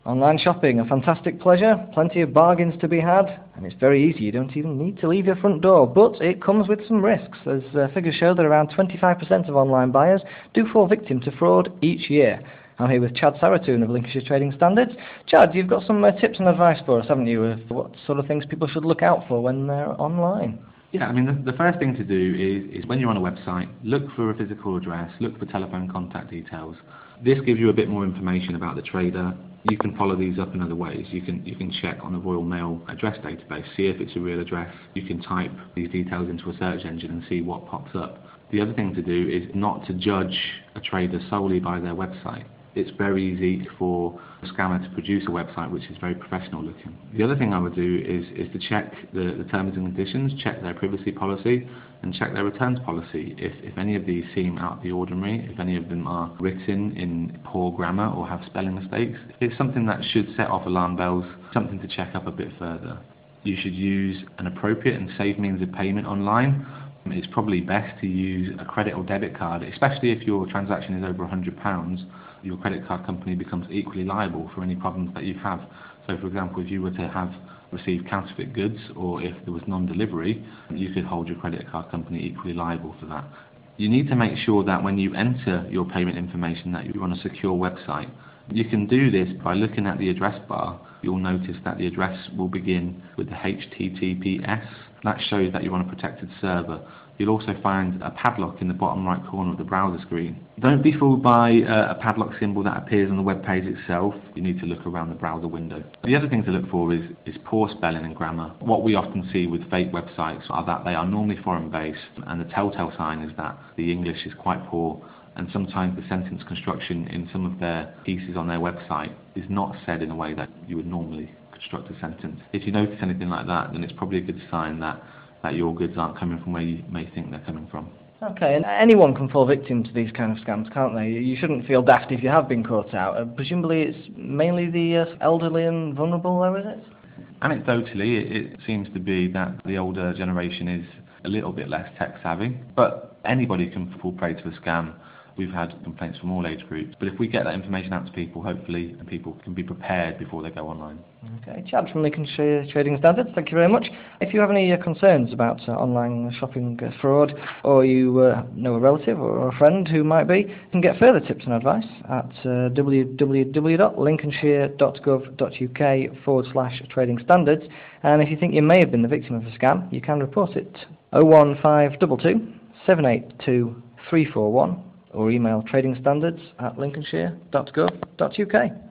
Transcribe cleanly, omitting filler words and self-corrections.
Online shopping, a fantastic pleasure, plenty of bargains to be had, and it's very easy. You don't even need to leave your front door, but it comes with some risks, as figures show that around 25% of online buyers do fall victim to fraud each year. I'm here with Chad Saratoon of Lincolnshire Trading Standards. Chad, you've got some tips and advice for us, haven't you, of what sort of things people should look out for when they're online? Yeah, I mean, the first thing to do is when you're on a website, look for a physical address, look for telephone contact details. This gives you a bit more information about the trader. You can follow these up in other ways. You can check on the Royal Mail address database, see if it's a real address. You can type these details into a search engine and see what pops up. The other thing to do is not to judge a trader solely by their website. It's very easy for a scammer to produce a website which is very professional looking. The other thing I would do is to check the terms and conditions, check their privacy policy, and check their returns policy. If any of these seem out of the ordinary, if any of them are written in poor grammar or have spelling mistakes, it's something that should set off alarm bells, something to check up a bit further. You should use an appropriate and safe means of payment online. It's probably best to use a credit or debit card, especially if your transaction is over £100. Your credit card company becomes equally liable for any problems that you have. So for example, if you were to have received counterfeit goods, or if there was non-delivery, you could hold your credit card company equally liable for that. You need to make sure that when you enter your payment information that you're on a secure website. You can do this by looking at the address bar. You'll notice that the address will begin with the HTTPS. That shows that you're on a protected server. You'll also find a padlock in the bottom right corner of the browser screen. Don't be fooled by a padlock symbol that appears on the web page itself. You need to look around the browser window. The other thing to look for is poor spelling and grammar. What we often see with fake websites are that they are normally foreign based, and the telltale sign is that the English is quite poor, and sometimes the sentence construction in some of their pieces on their website is not said in a way that you would normally construct a sentence. If you notice anything like that, then it's probably a good sign that your goods aren't coming from where you may think they're coming from. Okay, and anyone can fall victim to these kind of scams, can't they? You shouldn't feel daft if you have been caught out. Presumably it's mainly the elderly and vulnerable, though, is it? Anecdotally, it seems to be that the older generation is a little bit less tech savvy, but anybody can fall prey to a scam. We've had complaints from all age groups, but if we get that information out to people, hopefully people can be prepared before they go online. Okay, Chad from Lincolnshire Trading Standards, thank you very much. If you have any concerns about online shopping fraud, or you know a relative or a friend who might be, you can get further tips and advice at www.lincolnshire.gov.uk/trading standards. And if you think you may have been the victim of a scam, you can report it 01522 782 341 or email tradingstandards@lincolnshire.gov.uk.